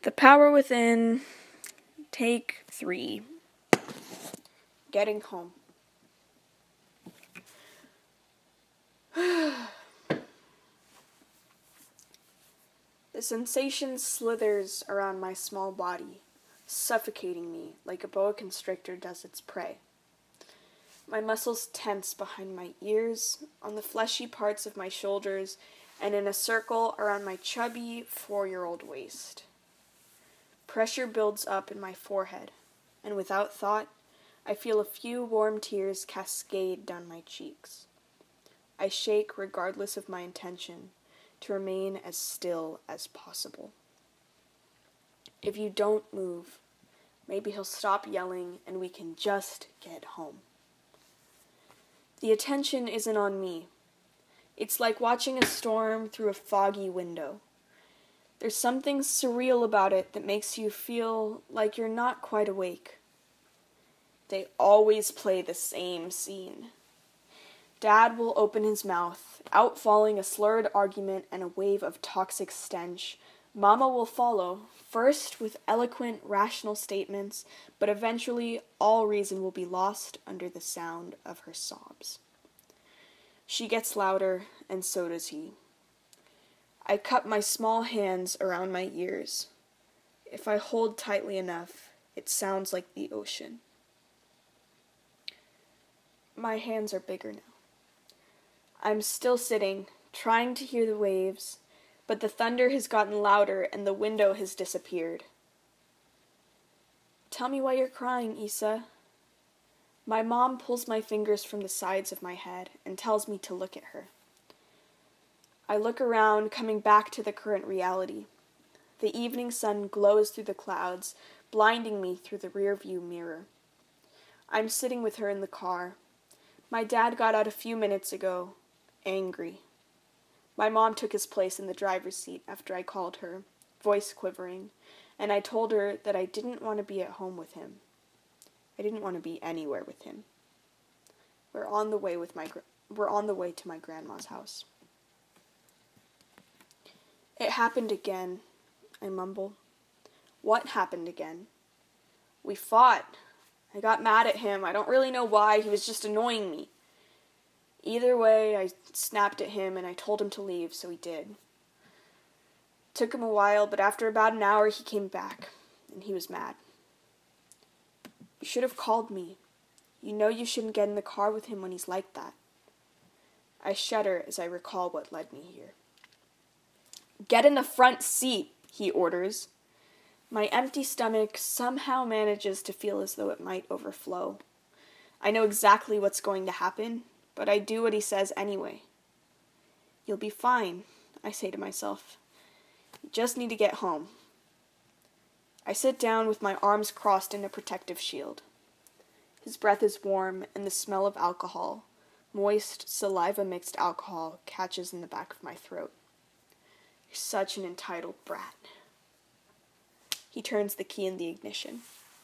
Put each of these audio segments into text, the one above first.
The Power Within, Take 3. Getting home. The sensation slithers around my small body, suffocating me like a boa constrictor does its prey. My muscles tense behind my ears, on the fleshy parts of my shoulders, and in a circle around my chubby 4-year-old waist. Pressure builds up in my forehead, and without thought, I feel a few warm tears cascade down my cheeks. I shake regardless of my intention, to remain as still as possible. If you don't move, maybe he'll stop yelling and we can just get home. The attention isn't on me. It's like watching a storm through a foggy window. There's something surreal about it that makes you feel like you're not quite awake. They always play the same scene. Dad will open his mouth, outfalling a slurred argument and a wave of toxic stench. Mama will follow, first with eloquent, rational statements, but eventually all reason will be lost under the sound of her sobs. She gets louder, and so does he. I cup my small hands around my ears. If I hold tightly enough, it sounds like the ocean. My hands are bigger now. I'm still sitting, trying to hear the waves, but the thunder has gotten louder and the window has disappeared. Tell me why you're crying, Issa. My mom pulls my fingers from the sides of my head and tells me to look at her. I look around, coming back to the current reality. The evening sun glows through the clouds, blinding me through the rearview mirror. I'm sitting with her in the car. My dad got out a few minutes ago, angry. My mom took his place in the driver's seat after I called her, voice quivering, and I told her that I didn't want to be at home with him. I didn't want to be anywhere with him. We're on the way to my grandma's house. It happened again, I mumble. What happened again? We fought. I got mad at him. I don't really know why. He was just annoying me. Either way, I snapped at him and I told him to leave, so he did. Took him a while, but after about an hour he came back, and he was mad. You should have called me. You know you shouldn't get in the car with him when he's like that. I shudder as I recall what led me here. Get in the front seat, he orders. My empty stomach somehow manages to feel as though it might overflow. I know exactly what's going to happen, but I do what he says anyway. You'll be fine, I say to myself. You just need to get home. I sit down with my arms crossed in a protective shield. His breath is warm, and the smell of alcohol, moist, saliva-mixed alcohol, catches in the back of my throat. You're such an entitled brat. He turns the key in the ignition.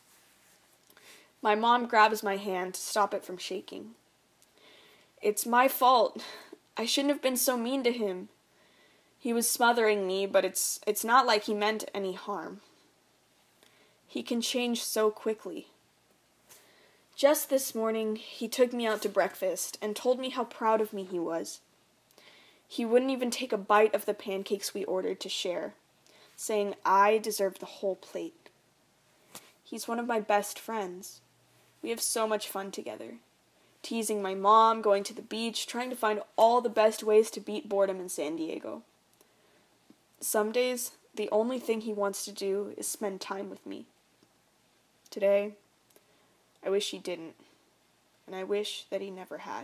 My mom grabs my hand to stop it from shaking. It's my fault. I shouldn't have been so mean to him. He was smothering me, but it's not like he meant any harm. He can change so quickly. Just this morning, he took me out to breakfast and told me how proud of me he was. He wouldn't even take a bite of the pancakes we ordered to share, saying I deserve the whole plate. He's one of my best friends. We have so much fun together. Teasing my mom, going to the beach, trying to find all the best ways to beat boredom in San Diego. Some days, the only thing he wants to do is spend time with me. Today, I wish he didn't, and I wish that he never had.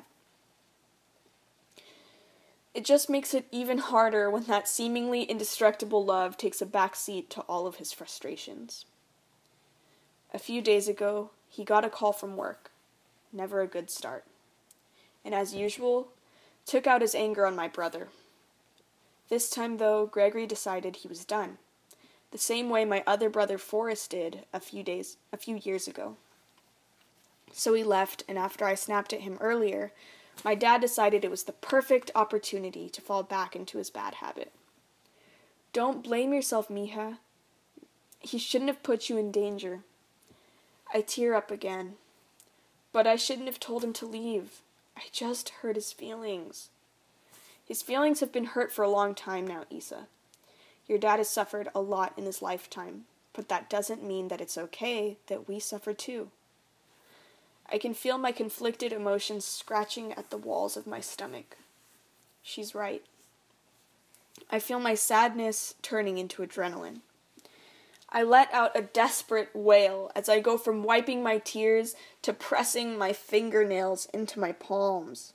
It just makes it even harder when that seemingly indestructible love takes a backseat to all of his frustrations. A few days ago, he got a call from work. Never a good start. And as usual, took out his anger on my brother. This time, though, Gregory decided he was done, the same way my other brother Forrest did a few years ago. So he left, and after I snapped at him earlier, my dad decided it was the perfect opportunity to fall back into his bad habit. Don't blame yourself, mija. He shouldn't have put you in danger. I tear up again. But I shouldn't have told him to leave. I just hurt his feelings. His feelings have been hurt for a long time now, Issa. Your dad has suffered a lot in his lifetime, but that doesn't mean that it's okay that we suffer too. I can feel my conflicted emotions scratching at the walls of my stomach. She's right. I feel my sadness turning into adrenaline. I let out a desperate wail as I go from wiping my tears to pressing my fingernails into my palms.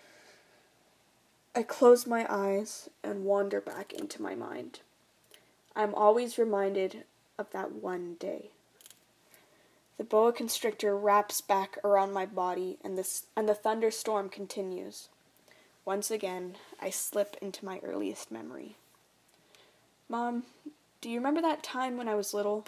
I close my eyes and wander back into my mind. I'm always reminded of that one day. The boa constrictor wraps back around my body and the thunderstorm continues. Once again, I slip into my earliest memory. Mom, do you remember that time when I was little?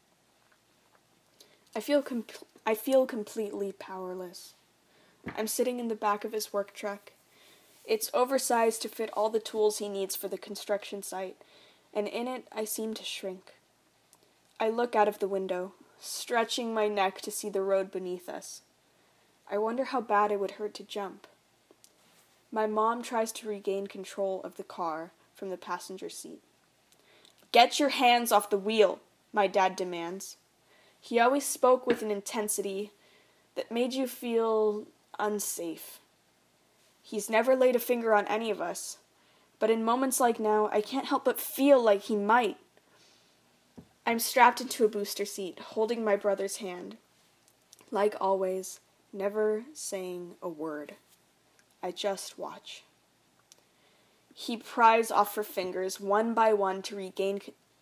I feel completely powerless. I'm sitting in the back of his work truck. It's oversized to fit all the tools he needs for the construction site, and in it I seem to shrink. I look out of the window, stretching my neck to see the road beneath us. I wonder how bad it would hurt to jump. My mom tries to regain control of the car from the passenger seat. Get your hands off the wheel, my dad demands. He always spoke with an intensity that made you feel unsafe. He's never laid a finger on any of us, but in moments like now, I can't help but feel like he might. I'm strapped into a booster seat, holding my brother's hand. Like always, never saying a word. I just watch. He pries off her fingers one by one to regain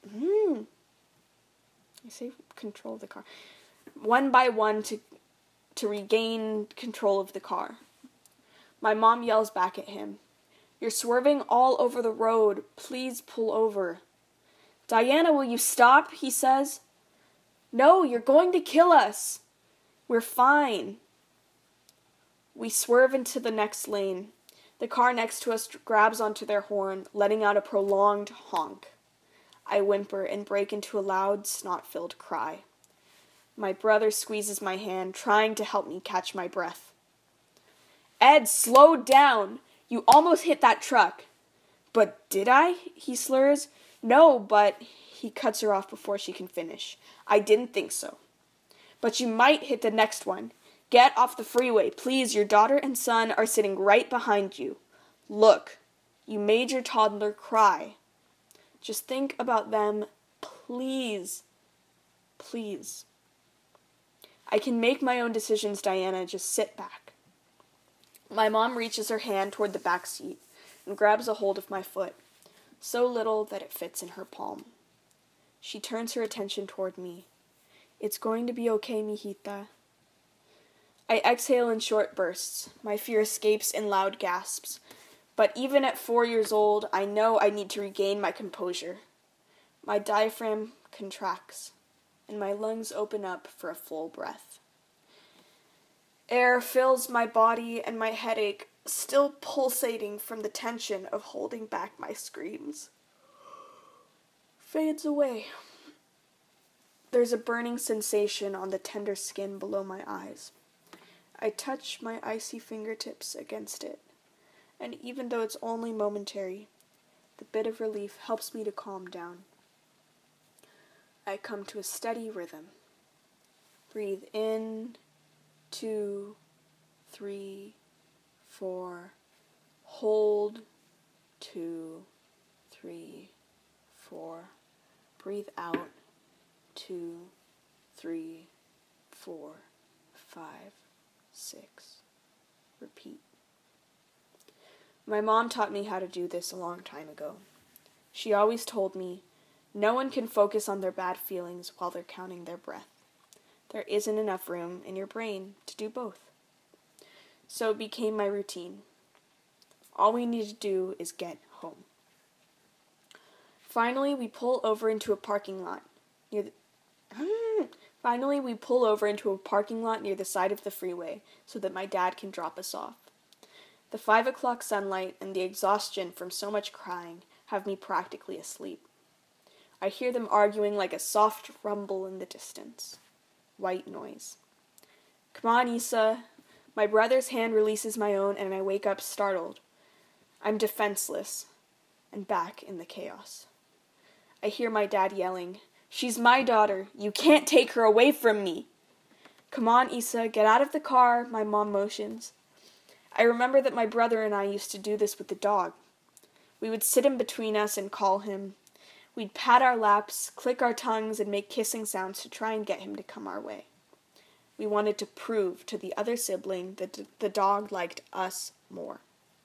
control of the car. One by one to regain control of the car. My mom yells back at him. You're swerving all over the road. Please pull over. Diana, will you stop? He says. No, you're going to kill us. We're fine. We swerve into the next lane. The car next to us grabs onto their horn, letting out a prolonged honk. I whimper and break into a loud, snot-filled cry. My brother squeezes my hand, trying to help me catch my breath. Ed, slow down! You almost hit that truck. But did I? He slurs. No, but... He cuts her off before she can finish. I didn't think so. But you might hit the next one. Get off the freeway, please. Your daughter and son are sitting right behind you. Look, you made your toddler cry. Just think about them, please. Please. I can make my own decisions, Diana. Just sit back. My mom reaches her hand toward the back seat and grabs a hold of my foot, so little that it fits in her palm. She turns her attention toward me. It's going to be okay, mijita. I exhale in short bursts. My fear escapes in loud gasps. But even at 4 years old, I know I need to regain my composure. My diaphragm contracts, and my lungs open up for a full breath. Air fills my body, and my headache, still pulsating from the tension of holding back my screams, fades away. There's a burning sensation on the tender skin below my eyes. I touch my icy fingertips against it, and even though it's only momentary, the bit of relief helps me to calm down. I come to a steady rhythm. Breathe in, 2, 3, 4. Hold, 2, 3, 4. Breathe out, 2, 3, 4, 5, 6. Repeat. My mom taught me how to do this a long time ago. She always told me, no one can focus on their bad feelings while they're counting their breath. There isn't enough room in your brain to do both. So it became my routine. All we need to do is get home. Finally, we pull over into a parking lot near the side of the freeway so that my dad can drop us off. The 5 o'clock sunlight and the exhaustion from so much crying have me practically asleep. I hear them arguing like a soft rumble in the distance. White noise. Come on, Issa. My brother's hand releases my own, and I wake up startled. I'm defenseless, and back in the chaos. I hear my dad yelling, "She's my daughter. You can't take her away from me." "Come on, Issa, get out of the car," my mom motions. I remember that my brother and I used to do this with the dog. We would sit him between us and call him. We'd pat our laps, click our tongues, and make kissing sounds to try and get him to come our way. We wanted to prove to the other sibling that the dog liked us more.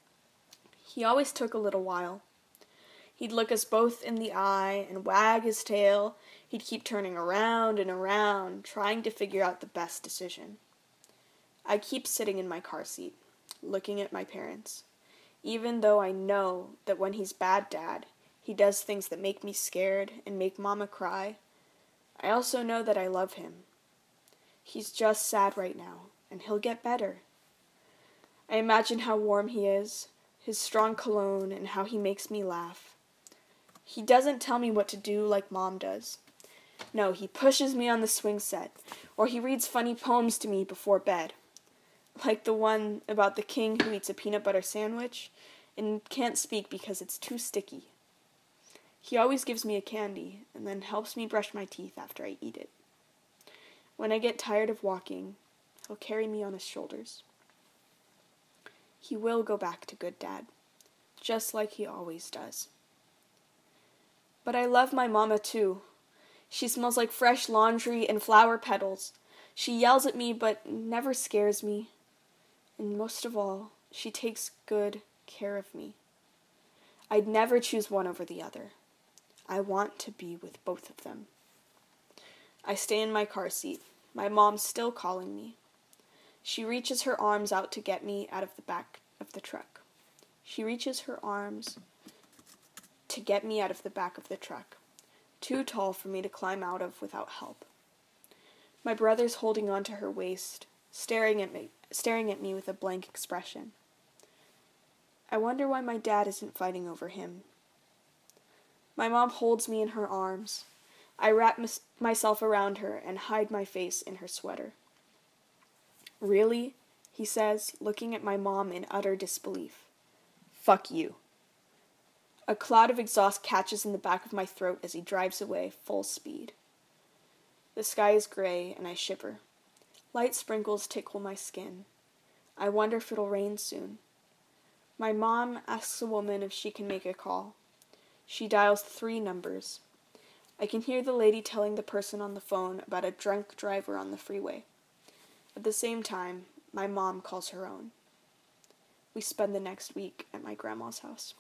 He always took a little while. He'd look us both in the eye and wag his tail. He'd keep turning around and around, trying to figure out the best decision. I keep sitting in my car seat, looking at my parents, even though I know that when he's bad dad, he does things that make me scared and make Mama cry. I also know that I love him. He's just sad right now, and he'll get better. I imagine how warm he is, his strong cologne, and how he makes me laugh. He doesn't tell me what to do like Mom does. No, he pushes me on the swing set, or he reads funny poems to me before bed, like the one about the king who eats a peanut butter sandwich and can't speak because it's too sticky. He always gives me a candy and then helps me brush my teeth after I eat it. When I get tired of walking, he'll carry me on his shoulders. He will go back to good dad, just like he always does. But I love my mama too. She smells like fresh laundry and flower petals. She yells at me but never scares me. And most of all, she takes good care of me. I'd never choose one over the other. I want to be with both of them. I stay in my car seat. My mom's still calling me. She reaches her arms out to get me out of the back of the truck. Too tall for me to climb out of without help. My brother's holding onto her waist, staring at me with a blank expression. I wonder why my dad isn't fighting over him. My mom holds me in her arms. I wrap myself around her and hide my face in her sweater. "Really?" he says, looking at my mom in utter disbelief. "Fuck you." A cloud of exhaust catches in the back of my throat as he drives away, full speed. The sky is gray, and I shiver. Light sprinkles tickle my skin. I wonder if it'll rain soon. My mom asks a woman if she can make a call. She dials 3 numbers. I can hear the lady telling the person on the phone about a drunk driver on the freeway. At the same time, my mom calls her own. We spend the next week at my grandma's house.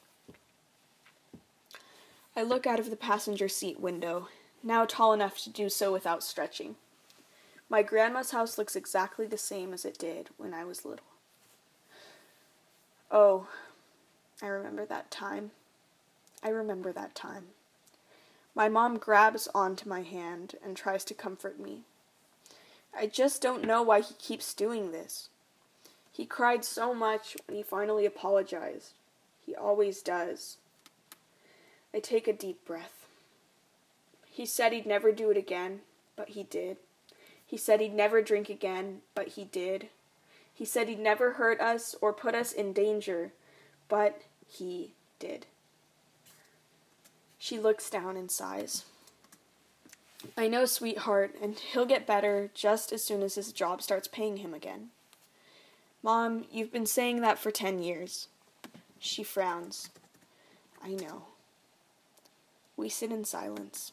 I look out of the passenger seat window, now tall enough to do so without stretching. My grandma's house looks exactly the same as it did when I was little. Oh, I remember that time. My mom grabs onto my hand and tries to comfort me. I just don't know why he keeps doing this. He cried so much when he finally apologized. He always does. I take a deep breath. He said he'd never do it again, but he did. He said he'd never drink again, but he did. He said he'd never hurt us or put us in danger, but he did. She looks down and sighs. I know, sweetheart, and he'll get better just as soon as his job starts paying him again. Mom, you've been saying that for 10 years. She frowns. I know. We sit in silence.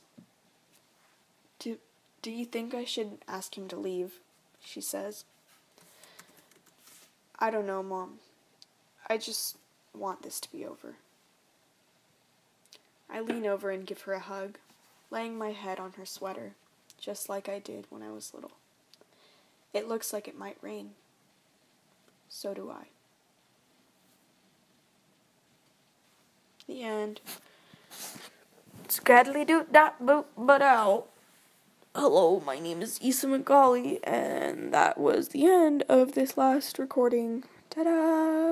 Do you think I should ask him to leave? She says. I don't know, Mom. I just want this to be over. I lean over and give her a hug, laying my head on her sweater, just like I did when I was little. It looks like it might rain. So do I. The end. Scraddly doot dot boop but out. Hello, my name is Issa McGauley, and that was the end of this last recording. Ta-da!